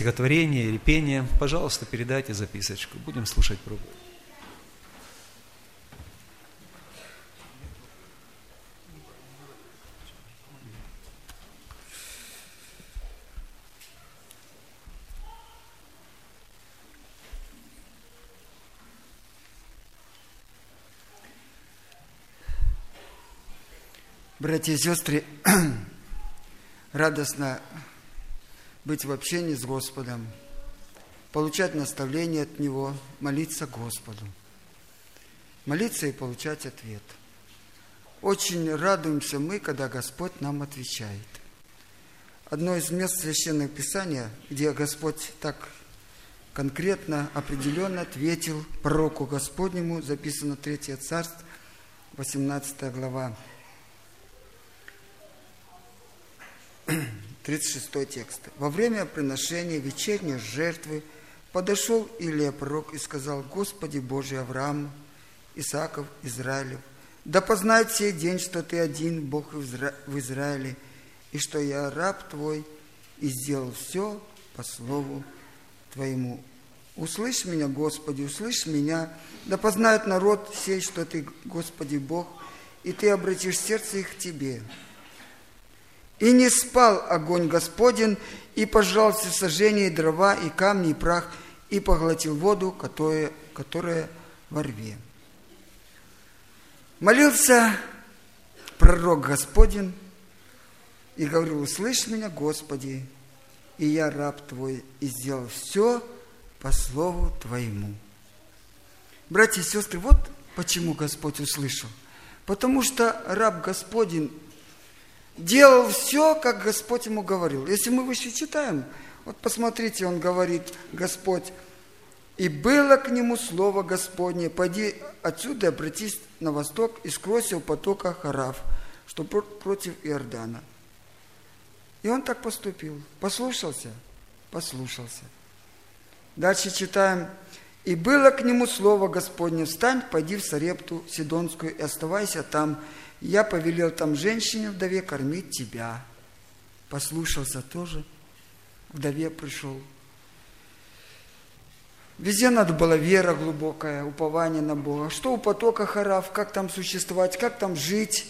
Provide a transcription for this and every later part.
стихотворение или пение, пожалуйста, передайте записочку. Будем слушать проповедь. Братья и сестры, радостно быть в общении с Господом, получать наставления от Него, молиться Господу. Молиться и получать ответ. Очень радуемся мы, когда Господь нам отвечает. Одно из мест Священного Писания, где Господь так конкретно, определенно ответил пророку Господнему, записано 3 Царств, 18 глава. 36 текст. Во время приношения вечерней жертвы подошел Илия пророк и сказал: Господи Божий Авраам, Исааков, Израилев, да познает сей день, что Ты один Бог в Израиле, и что я раб Твой, и сделал все по слову Твоему. Услышь меня, Господи, услышь меня, да познает народ сей, что Ты, Господи Бог, и Ты обратишь сердце их к Тебе. И не спал огонь Господень, и пожрал все сожжения, и дрова, и камни, и прах, и поглотил воду, которая во рве. Молился пророк Господень и говорил: услышь меня, Господи, и я раб Твой, и сделал все по слову Твоему. Братья и сестры, вот почему Господь услышал. Потому что раб Господень делал все, как Господь ему говорил. Если мы выше читаем, вот посмотрите, он говорит, Господь: «И было к нему слово Господне, пойди отсюда, обратись на восток и скройся у потока Харав, что против Иордана». И он так поступил. Послушался? Послушался. Дальше читаем. «И было к нему слово Господне: встань, пойди в Сарепту Сидонскую и оставайся там. Я повелел там женщине, вдове, кормить тебя». Послушался тоже. Вдове пришел. Везде надо была вера глубокая, упование на Бога. Что у потока Харав, как там существовать, как там жить.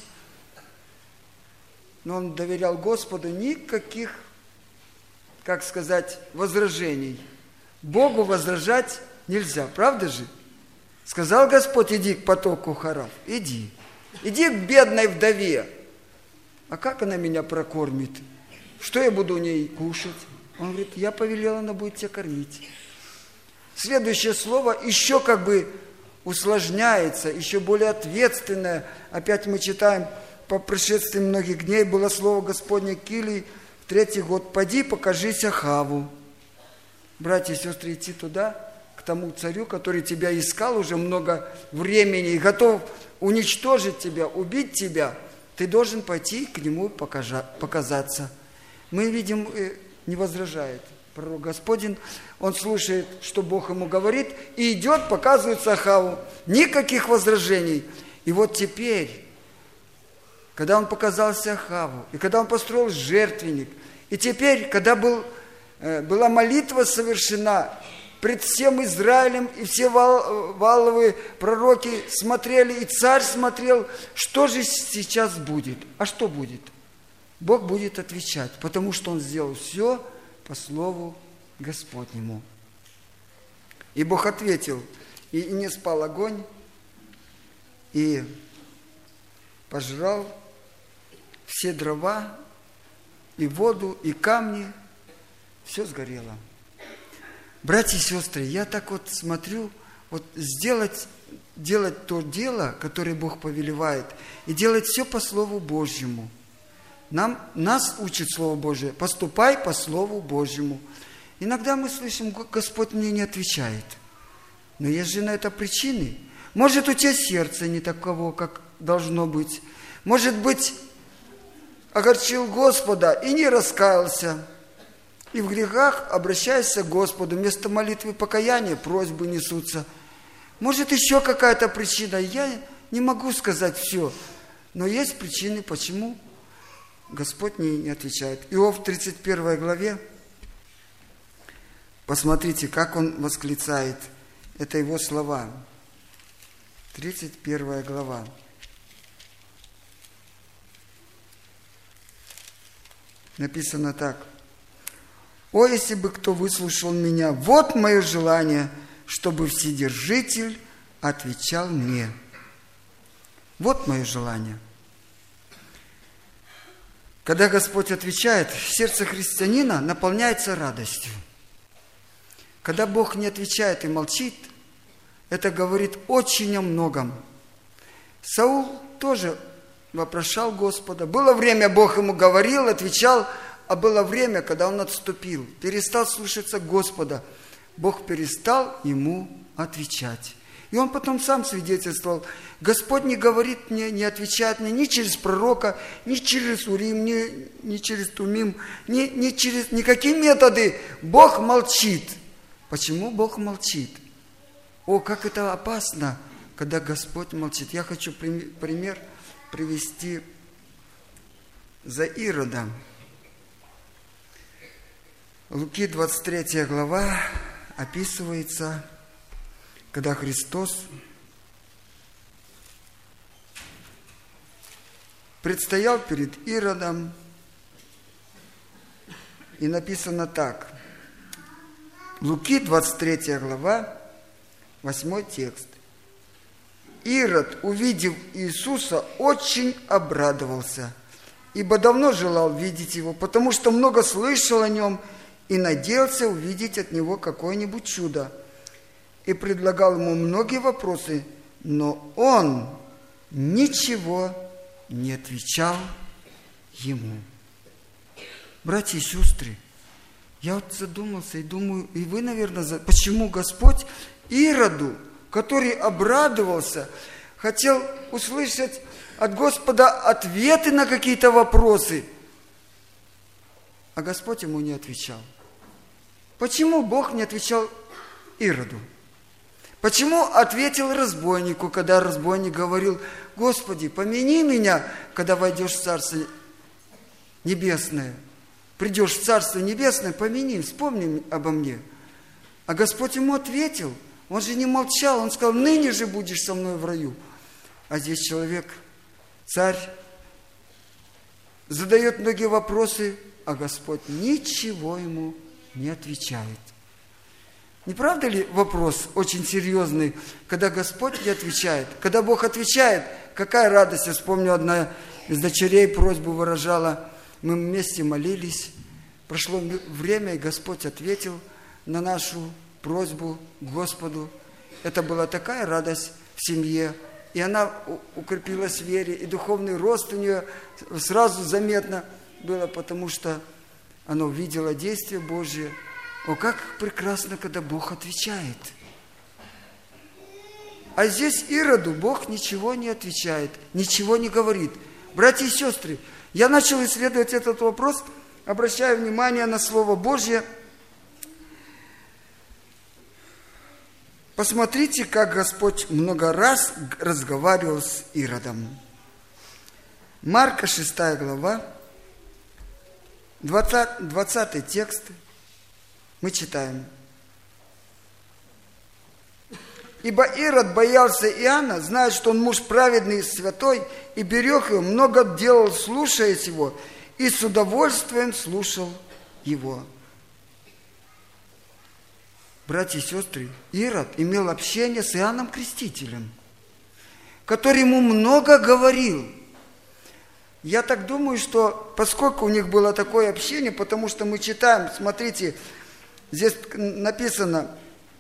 Но он доверял Господу, никаких, как сказать, возражений. Богу возражать нельзя, правда же? Сказал Господь: иди к потоку Харав, иди. Иди к бедной вдове. А как она меня прокормит? Что я буду у ней кушать? Он говорит: я повелел, она будет тебя кормить. Следующее слово еще как бы усложняется, еще более ответственное. Опять мы читаем: по прошествии многих дней было слово Господне к Илии в 3-й год: пойди, покажись Ахаву. Братья и сестры, идти туда, к тому царю, который тебя искал уже много времени и готов уничтожить тебя, убить тебя, ты должен пойти к нему показаться. Мы видим, не возражает пророк Господень, он слушает, что Бог ему говорит, и идет, показывается Ахаву. Никаких возражений. И вот теперь, когда он показался Ахаву, и когда он построил жертвенник, и теперь, когда была молитва совершена, пред всем Израилем, и все валовые пророки смотрели, и царь смотрел, что же сейчас будет. А что будет? Бог будет отвечать, потому что он сделал все по слову Господнему. И Бог ответил, и не спал огонь, и пожрал все дрова, и воду, и камни, все сгорело. Братья и сестры, я так вот смотрю, вот делать то дело, которое Бог повелевает, и делать все по Слову Божьему. Нас учит Слово Божие: поступай по Слову Божьему. Иногда мы слышим: Господь мне не отвечает. Но есть же на это причины. Может, у тебя сердце не таково, как должно быть. Может быть, огорчил Господа и не раскаялся. И в грехах обращаешься к Господу. Вместо молитвы покаяния просьбы несутся. Может, еще какая-то причина. Я не могу сказать все. Но есть причины, почему Господь не отвечает. Иов в 31 главе Посмотрите, как он восклицает. Это его слова. 31 глава. Написано так. «О, если бы кто выслушал меня, вот мое желание, чтобы Вседержитель отвечал мне». Вот мое желание. Когда Господь отвечает, сердце христианина наполняется радостью. Когда Бог не отвечает и молчит, это говорит очень о многом. Саул тоже вопрошал Господа. Было время, Бог ему говорил, отвечал, а было время, когда он отступил, перестал слушаться Господа. Бог перестал ему отвечать. И он потом сам свидетельствовал: Господь не говорит мне, не отвечает мне ни через пророка, ни через Урим, ни через Тумим, ни через никакие методы. Бог молчит. Почему Бог молчит? О, как это опасно, когда Господь молчит. Я хочу пример привести за Иродом. Луки 23 глава описывается, когда Христос предстоял перед Иродом, и написано так. Луки 23 глава, 8 текст. Ирод, увидев Иисуса, очень обрадовался, ибо давно желал видеть его, потому что много слышал о нем и надеялся увидеть от него какое-нибудь чудо. И предлагал ему многие вопросы, но он ничего не отвечал ему. Братья и сестры, я вот задумался и думаю, и вы, наверное, почему Господь Ироду, который обрадовался, хотел услышать от Господа ответы на какие-то вопросы, а Господь ему не отвечал. Почему Бог не отвечал Ироду? Почему ответил разбойнику, когда разбойник говорил: Господи, помяни меня, когда войдешь в Царство Небесное? Придешь в Царство Небесное, помяни, вспомни обо мне. А Господь ему ответил. Он же не молчал, он сказал: ныне же будешь со мной в раю. А здесь человек, царь, задает многие вопросы, а Господь ничего ему не отвечает. Не правда ли вопрос очень серьезный, когда Господь не отвечает? Когда Бог отвечает, какая радость. Я вспомню, одна из дочерей просьбу выражала. Мы вместе молились. Прошло время, и Господь ответил на нашу просьбу к Господу. Это была такая радость в семье. И она укрепилась в вере. И духовный рост у нее сразу заметно было, потому что она увидела действие Божье. О, как прекрасно, когда Бог отвечает. А здесь Ироду Бог ничего не отвечает, ничего не говорит. Братья и сестры, я начал исследовать этот вопрос, обращая внимание на Слово Божье. Посмотрите, как Господь много раз разговаривал с Иродом. Марка 6 глава, 20 текст. Мы читаем. «Ибо Ирод боялся Иоанна, зная, что он муж праведный и святой, и берег его, много делал, слушаясь его, и с удовольствием слушал его». Братья и сестры, Ирод имел общение с Иоанном Крестителем, который ему много говорил. Я так думаю, что поскольку у них было такое общение, потому что мы читаем, смотрите, здесь написано: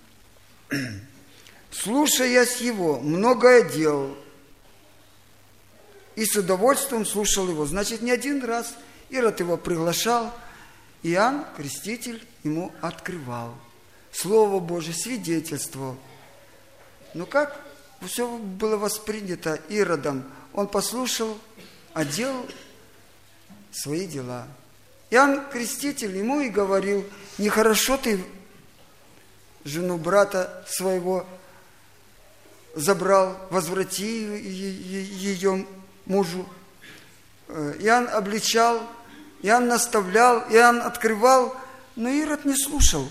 «Слушаясь его, многое делал, и с удовольствием слушал его». Значит, не один раз Ирод его приглашал, Иоанн Креститель ему открывал. Слово Божие свидетельствовал. Но как все было воспринято Иродом? Он послушал, а делал свои дела. Иоанн Креститель ему и говорил: нехорошо ты жену брата своего забрал, возврати ее мужу. Иоанн обличал, Иоанн наставлял, Иоанн открывал, но Ирод не слушал.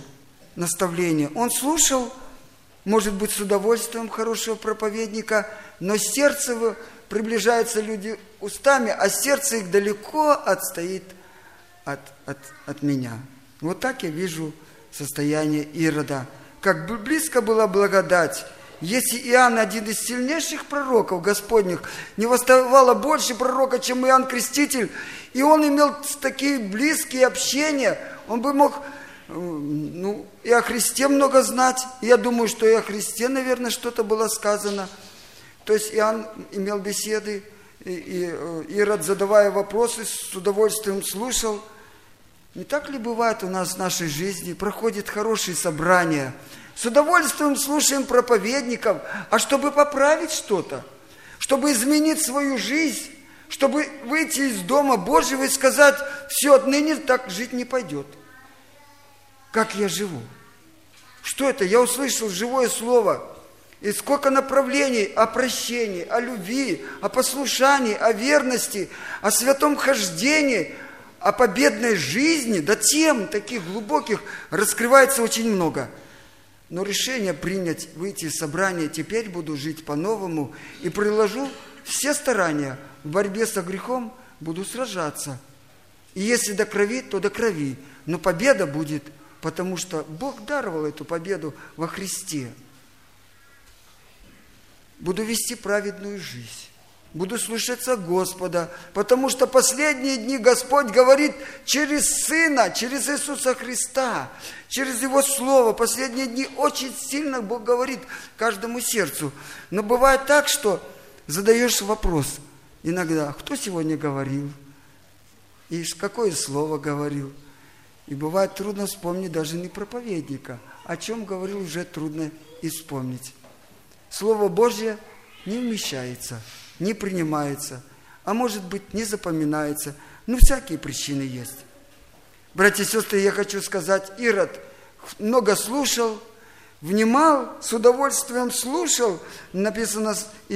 наставления. Он слушал, может быть, с удовольствием хорошего проповедника, но сердце его, приближаются люди устами, а сердце их далеко отстоит от меня. Вот так я вижу состояние Ирода. Как бы близко была благодать, если Иоанн, один из сильнейших пророков Господних, не восставало больше пророка, чем Иоанн Креститель, и он имел такие близкие общения, он бы мог и о Христе много знать. Я думаю, что и о Христе, наверное, что-то было сказано. То есть Иоанн имел беседы, и Ирод, задавая вопросы, с удовольствием слушал. Не так ли бывает у нас в нашей жизни? Проходят хорошие собрания, с удовольствием слушаем проповедников, а чтобы поправить что-то, чтобы изменить свою жизнь, чтобы выйти из Дома Божьего и сказать: все, отныне так жить не пойдет. Как я живу? Что это? Я услышал живое слово. И сколько направлений о прощении, о любви, о послушании, о верности, о святом хождении, о победной жизни. Да тем таких глубоких раскрывается очень много. Но решение принять, выйти из собрания, теперь буду жить по-новому и приложу все старания в борьбе со грехом, буду сражаться. И если до крови, то до крови. Но победа будет, потому что Бог даровал эту победу во Христе. Буду вести праведную жизнь. Буду слушаться Господа, потому что последние дни Господь говорит через Сына, через Иисуса Христа, через Его Слово. Последние дни очень сильно Бог говорит каждому сердцу. Но бывает так, что задаешь вопрос иногда: кто сегодня говорил? И какое слово говорил? И бывает трудно вспомнить даже не проповедника. О чем говорил, уже трудно и вспомнить. Слово Божье не вмещается, не принимается, а может быть, не запоминается. Всякие причины есть. Братья и сестры, я хочу сказать, Ирод много слушал, внимал, с удовольствием слушал, написано,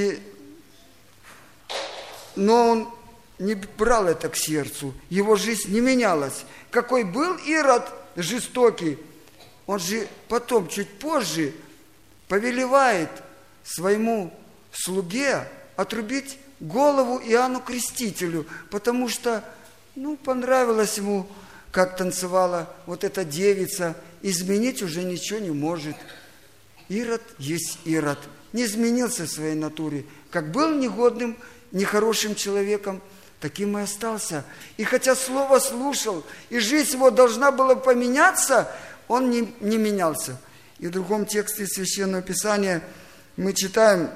но он не брал это к сердцу, его жизнь не менялась. Какой был Ирод жестокий, он же потом, чуть позже, повелевает своему слуге отрубить голову Иоанну Крестителю, потому что, понравилось ему, как танцевала вот эта девица, изменить уже ничего не может. Ирод есть Ирод, не изменился в своей натуре. Как был негодным, нехорошим человеком, таким и остался. И хотя слово слушал, и жизнь его должна была поменяться, он не менялся. И в другом тексте Священного Писания мы читаем: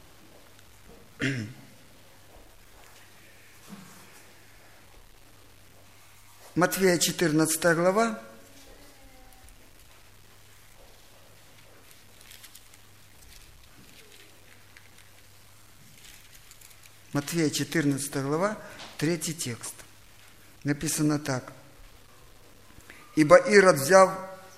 Матфея 14 глава, Матфея 14 глава, 3 текст. Написано так: «Ибо Ирод, взяв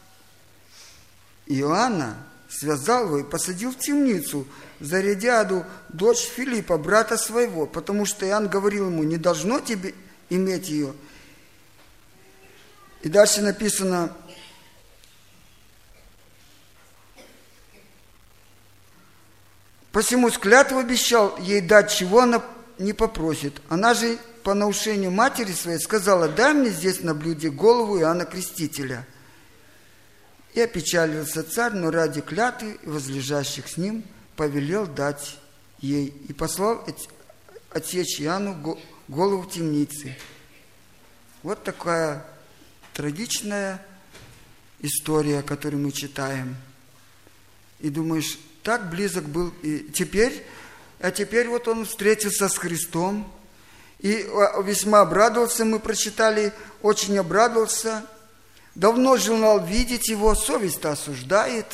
Иоанна, связал его и посадил в темницу за Иродиаду, дочь Филиппа, брата своего, потому что Иоанн говорил ему: не должно тебе иметь ее». И дальше написано: «Посему клятву обещал ей дать, чего она не попросит. Она же по наушению матери своей сказала: дай мне здесь на блюде голову Иоанна Крестителя. И опечалился царь, но ради клятвы и возлежащих с ним повелел дать ей, и послал отсечь Иоанну голову в темнице». Вот такая трагичная история, которую мы читаем. И думаешь, так близок был и теперь, а теперь вот он встретился с Христом и весьма обрадовался, мы прочитали, очень обрадовался. Давно желал видеть его, совесть-то осуждает,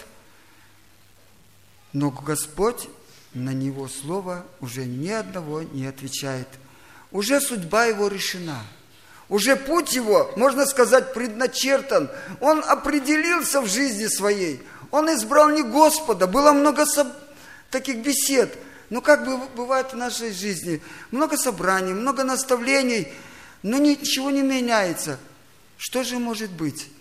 но Господь на него слово уже ни одного не отвечает. Уже судьба его решена. Уже путь его, можно сказать, предначертан. Он определился в жизни своей. Он избрал не Господа. Было много таких бесед. Но как бывает в нашей жизни, много собраний, много наставлений, но ничего не меняется. Что же может быть?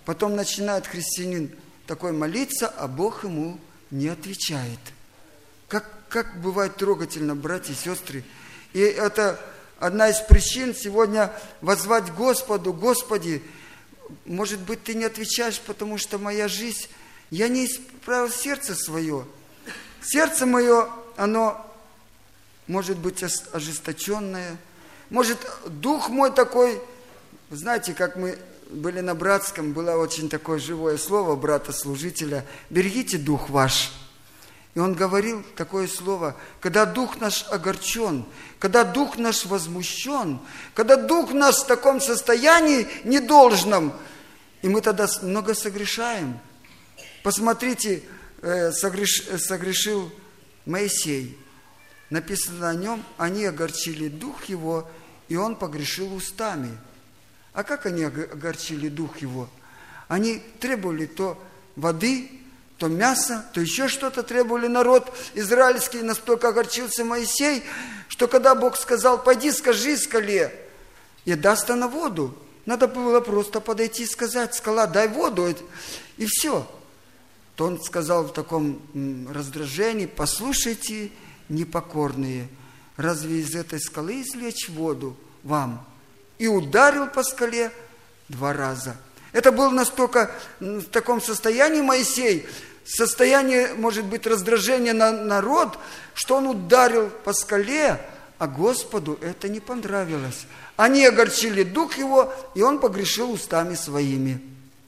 Потом начинает христианин такой молиться, а Бог ему не отвечает. Как бывает трогательно, братья и сестры. И это одна из причин сегодня воззвать Господу: Господи, может быть, Ты не отвечаешь, потому что моя жизнь, я не исправил сердце свое. Сердце мое, оно может быть ожесточенное, может, дух мой такой, знаете, как мы были на братском, было очень такое живое слово брата-служителя: берегите дух ваш. И он говорил такое слово: когда дух наш огорчен, когда дух наш возмущен, когда дух наш в таком состоянии недолжном, и мы тогда много согрешаем. Посмотрите, согрешил Моисей. Написано о нем: они огорчили дух его, и он погрешил устами. А как они огорчили дух его? Они требовали то воды, то мясо, то еще что-то требовали. Народ израильский, настолько огорчился Моисей, что когда Бог сказал: пойди, скажи скале, и даст она воду. Надо было просто подойти и сказать: скала, дай воду, и все. То он сказал в таком раздражении: послушайте, непокорные, разве из этой скалы извлечь воду вам? И ударил по скале 2 раза. Это был настолько в таком состоянии Моисей, состояние, может быть, раздражения на народ, что он ударил по скале, а Господу это не понравилось. Они огорчили дух его, и он погрешил устами своими.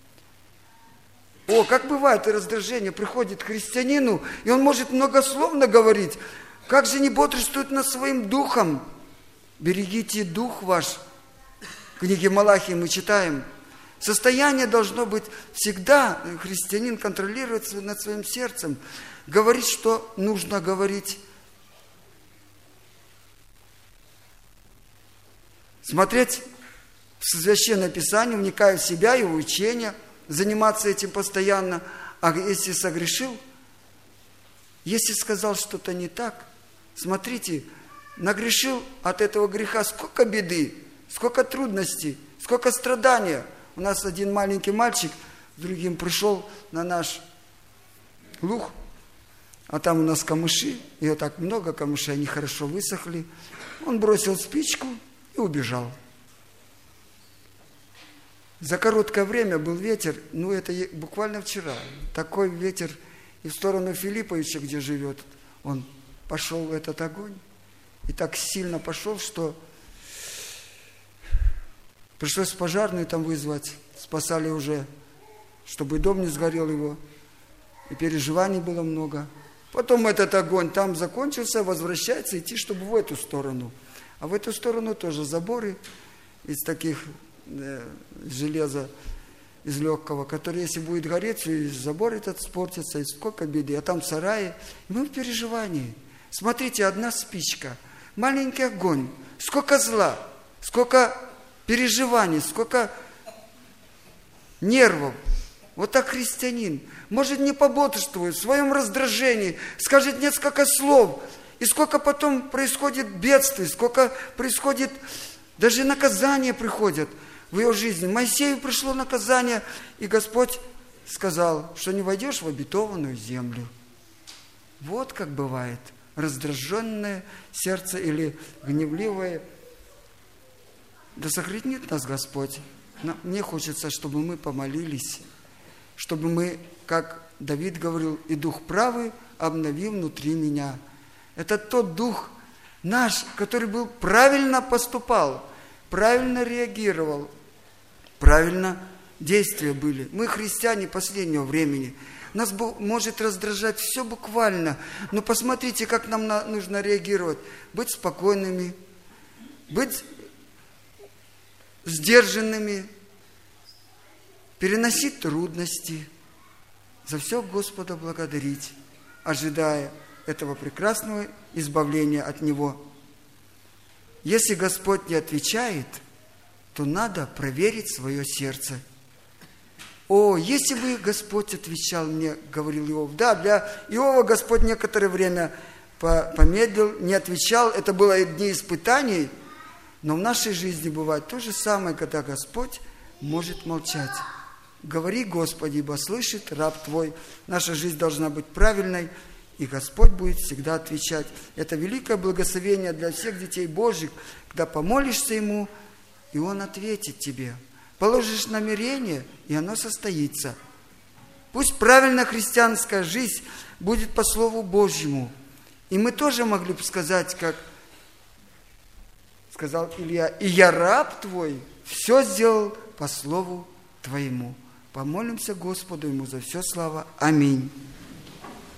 О, как бывает и раздражение приходит к христианину, и он может многословно говорить. Как же не бодрствует над своим духом? Берегите дух ваш. В книге Малахии мы читаем: состояние должно быть всегда, христианин контролирует над своим сердцем, говорить, что нужно говорить. Смотреть в Священное Писание, вникая в себя и в учение, заниматься этим постоянно. А если согрешил, если сказал что-то не так, смотрите, нагрешил от этого греха сколько беды, сколько трудностей, сколько страдания. У нас один маленький мальчик с другим пришел на наш луг, а там у нас камыши, и вот так много камышей, они хорошо высохли. Он бросил спичку и убежал. За короткое время был ветер, это буквально вчера, такой ветер, и в сторону Филипповича, где живет, он пошел в этот огонь, и так сильно пошел, что пришлось пожарную там вызвать, спасали уже, чтобы дом не сгорел его, и переживаний было много. Потом этот огонь там закончился, возвращается идти, чтобы в эту сторону. А в эту сторону тоже заборы из таких железа, из легкого, который, если будет гореть, и забор этот испортится, и сколько беды. А там сараи. И мы в переживании. Смотрите, одна спичка, маленький огонь, сколько зла, сколько переживаний, сколько нервов. Вот так христианин может не пободрствовать в своем раздражении, скажет несколько слов, и сколько потом происходит бедствий, сколько происходит, даже наказания приходят в ее жизни. Моисею пришло наказание, и Господь сказал, что не войдешь в обетованную землю. Вот как бывает раздраженное сердце или гневливое. Да сохранит нас Господь. Но мне хочется, чтобы мы помолились, чтобы мы, как Давид говорил, и дух правый обнови внутри меня. Это тот дух наш, который был правильно поступал, правильно реагировал, правильно действия были. Мы христиане последнего времени. Нас может раздражать все буквально. Но посмотрите, как нам нужно реагировать. Быть спокойными, быть сдержанными, переносить трудности, за все Господа благодарить, ожидая этого прекрасного избавления от Него. Если Господь не отвечает, то надо проверить свое сердце. О, если бы Господь отвечал мне, говорил Иов. Да, для Иова Господь некоторое время помедлил, не отвечал. Это было дни испытаний. Но в нашей жизни бывает то же самое, когда Господь может молчать. Говори, Господи, ибо слышит раб Твой. Наша жизнь должна быть правильной, и Господь будет всегда отвечать. Это великое благословение для всех детей Божьих, когда помолишься Ему, и Он ответит тебе. Положишь намерение, и оно состоится. Пусть правильная христианская жизнь будет по Слову Божьему. И мы тоже могли бы сказать, как сказал Илья, «И я раб Твой, все сделал по Слову Твоему». Помолимся Господу Ему за все слава. Аминь.